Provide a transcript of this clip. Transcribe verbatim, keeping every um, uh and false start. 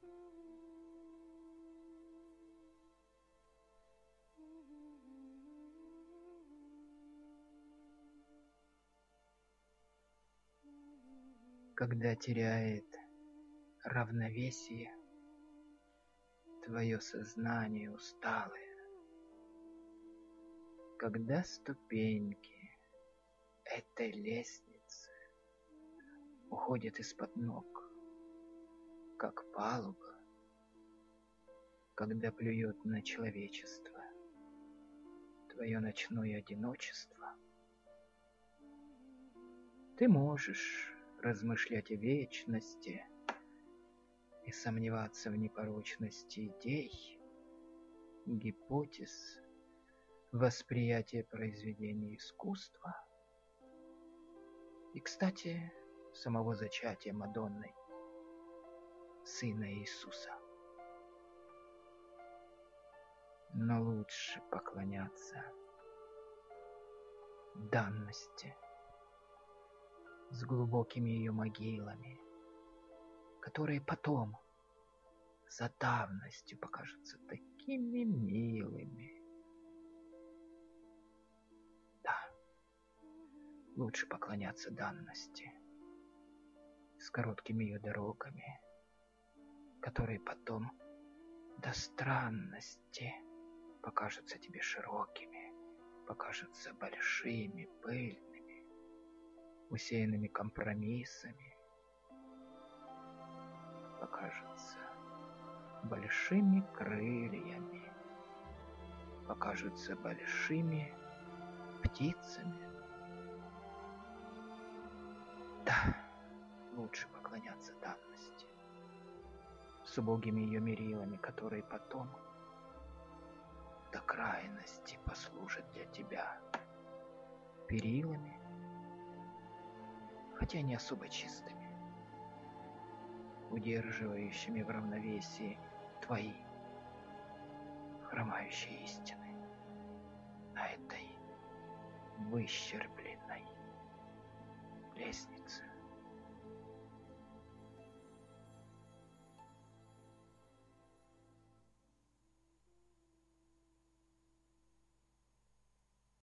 Когда теряет равновесие твое сознание усталое, когда ступеньки этой лестницы уходят из-под ног, как палуба, когда плюет на человечество твое ночное одиночество, ты можешь размышлять о вечности и сомневаться в непорочности идей, гипотез, восприятия произведений искусства и, кстати, самого зачатия Мадонной, Сына Иисуса. Но лучше поклоняться данности с глубокими ее могилами, которые потом за давностью покажутся такими милыми. Да, лучше поклоняться данности с короткими ее дорогами, которые потом до странности покажутся тебе широкими, покажутся большими, пыльными, усеянными компромиссами, покажутся большими крыльями, покажутся большими птицами. Да, лучше поклоняться данности с убогими ее мерилами, которые потом до крайности послужат для тебя перилами, хотя не особо чистыми, удерживающими в равновесии твои хромающие истины на этой выщербленной лестнице.